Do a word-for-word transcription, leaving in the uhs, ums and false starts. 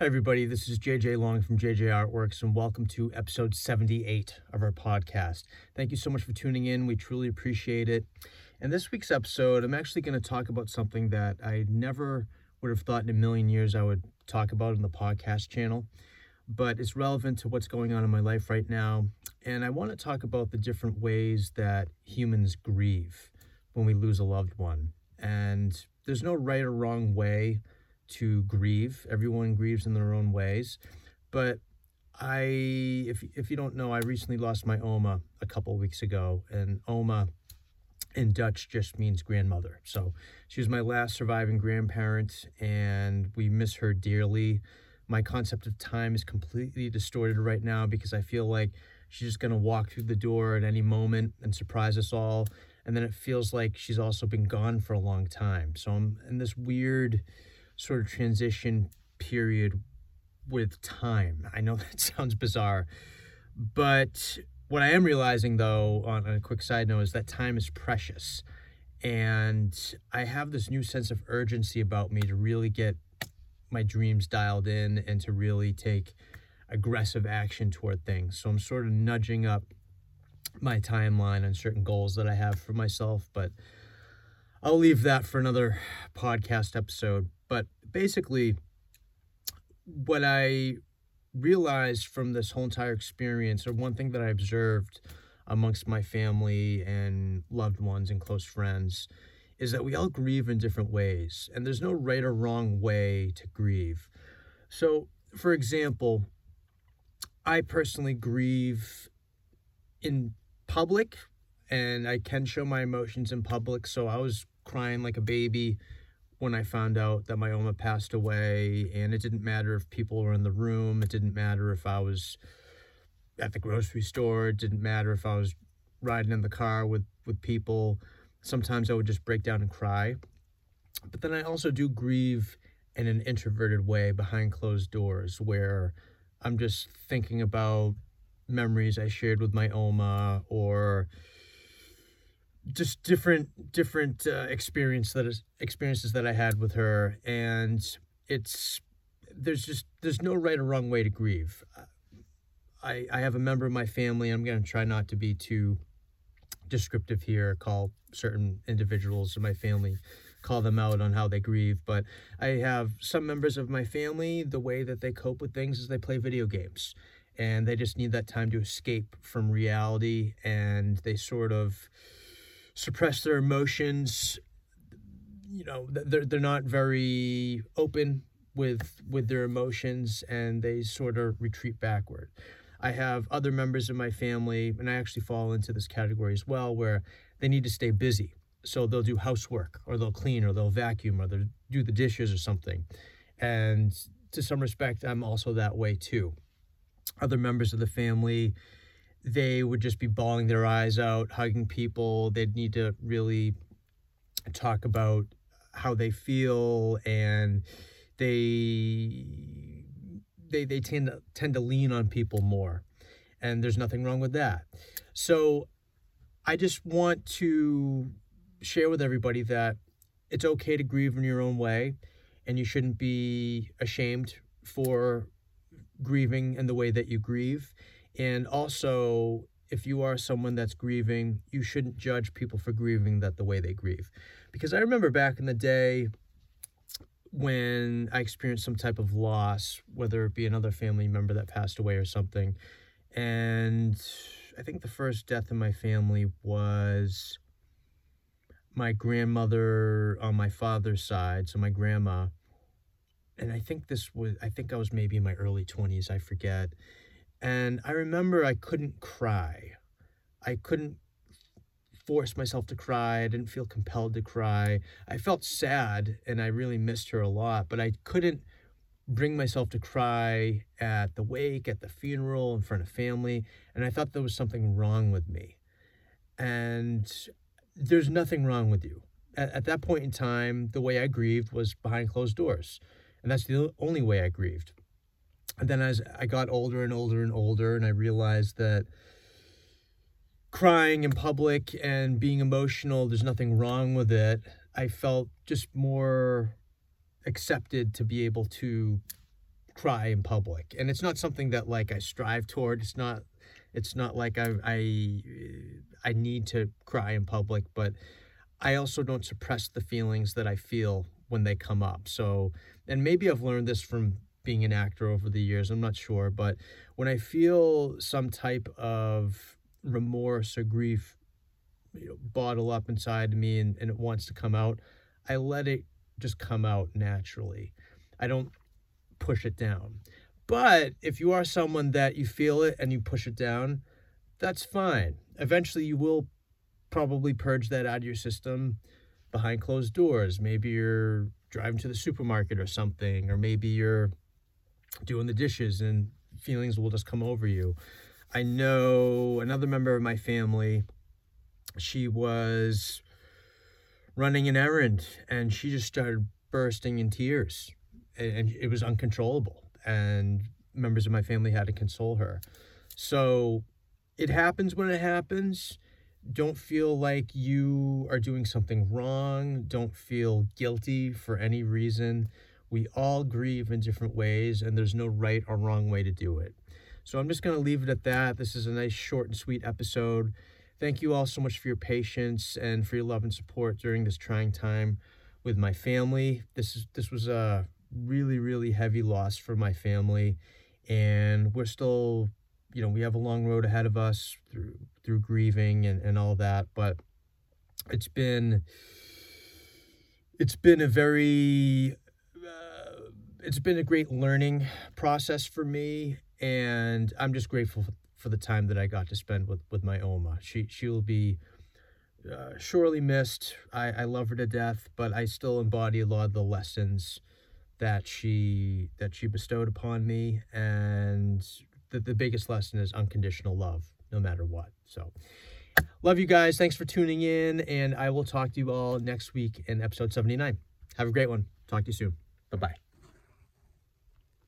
Hi, everybody. This is J J Long from J J Artworks, and welcome to episode seventy-eight of our podcast. Thank you so much for tuning in. We truly appreciate it. In this week's episode, I'm actually going to talk about something that I never would have thought in a million years I would talk about on the podcast channel, but it's relevant to what's going on in my life right now. And I want to talk about the different ways that humans grieve when we lose a loved one. And there's no right or wrong way to grieve. Everyone grieves in their own ways. But I, if if you don't know, I recently lost my Oma a couple weeks ago, and Oma in Dutch just means grandmother. So she was my last surviving grandparent, and we miss her dearly. My concept of time is completely distorted right now because I feel like she's just going to walk through the door at any moment and surprise us all. And then it feels like she's also been gone for a long time. So I'm in this weird sort of transition period with time. I know that sounds bizarre, but what I am realizing, though, on a quick side note, is that time is precious. And I have this new sense of urgency about me to really get my dreams dialed in and to really take aggressive action toward things. So I'm sort of nudging up my timeline on certain goals that I have for myself, but I'll leave that for another podcast episode. But basically, what I realized from this whole entire experience, or one thing that I observed amongst my family and loved ones and close friends, is that we all grieve in different ways, and there's no right or wrong way to grieve. So, for example, I personally grieve in public, and I can show my emotions in public. So I was crying like a baby when I found out that my Oma passed away, and it didn't matter if people were in the room. It didn't matter if I was at the grocery store. It didn't matter if I was riding in the car with, with people. Sometimes I would just break down and cry. But then I also do grieve in an introverted way behind closed doors, where I'm just thinking about memories I shared with my Oma, or just different different uh, experience that is experiences that I had with her. And it's there's just there's no right or wrong way to grieve. I I have a member of my family, I'm going to try not to be too descriptive here, call certain individuals in my family, call them out on how they grieve, but I have some members of my family, the way that they cope with things is they play video games, and they just need that time to escape from reality, and they sort of suppress their emotions. You know, they're they're not very open with with their emotions, and they sort of retreat backward. I have other members of my family, and I actually fall into this category as well, where they need to stay busy. So they'll do housework, or they'll clean, or they'll vacuum, or they'll do the dishes or something. And to some respect, I'm also that way too. Other members of the family, they would just be bawling their eyes out, hugging people. They'd need to really talk about how they feel, and they they they tend to tend to lean on people more. And there's nothing wrong with that. So I just want to share with everybody that it's okay to grieve in your own way, and you shouldn't be ashamed for grieving in the way that you grieve. And also, if you are someone that's grieving, you shouldn't judge people for grieving that the way they grieve. Because I remember back in the day when I experienced some type of loss, whether it be another family member that passed away or something. And I think the first death in my family was my grandmother on my father's side, so my grandma. And I think this was, I think I was maybe in my early twenties, I forget. And I remember I couldn't cry. I couldn't force myself to cry. I didn't feel compelled to cry. I felt sad, and I really missed her a lot, but I couldn't bring myself to cry at the wake, at the funeral, in front of family. And I thought there was something wrong with me. And there's nothing wrong with you. At, at that point in time, the way I grieved was behind closed doors. And that's the only way I grieved. And then as I got older and older and older, and I realized that crying in public and being emotional, there's nothing wrong with it, I felt just more accepted to be able to cry in public. And it's not something that like I strive toward. It's not it's not like I I I need to cry in public, but I also don't suppress the feelings that I feel when they come up. So, and maybe I've learned this from being an actor over the years, I'm not sure, but when I feel some type of remorse or grief, you know, bottle up inside of me and, and it wants to come out, I let it just come out naturally. I don't push it down. But if you are someone that you feel it and you push it down, that's fine. Eventually you will probably purge that out of your system behind closed doors. Maybe you're driving to the supermarket or something, or maybe you're doing the dishes and feelings will just come over you. I know another member of my family, she was running an errand and she just started bursting in tears, and it was uncontrollable, and members of my family had to console her. So it happens when it happens. Don't feel like you are doing something wrong. Don't feel guilty for any reason. We all grieve in different ways, and there's no right or wrong way to do it. So I'm just going to leave it at that. This is a nice, short and sweet episode. Thank you all so much for your patience and for your love and support during this trying time with my family. This is this was a really, really heavy loss for my family, and we're still, you know, we have a long road ahead of us through through grieving and, and all that, but it's been it's been a very uh, it's been a great learning process for me, and I'm just grateful for the time that I got to spend with, with my Oma. She she will be uh, surely missed. I, I love her to death, but I still embody a lot of the lessons that she that she bestowed upon me, and the, the biggest lesson is unconditional love, no matter what. So, love you guys. Thanks for tuning in, and I will talk to you all next week in episode seventy-nine. Have a great one. Talk to you soon. Bye-bye.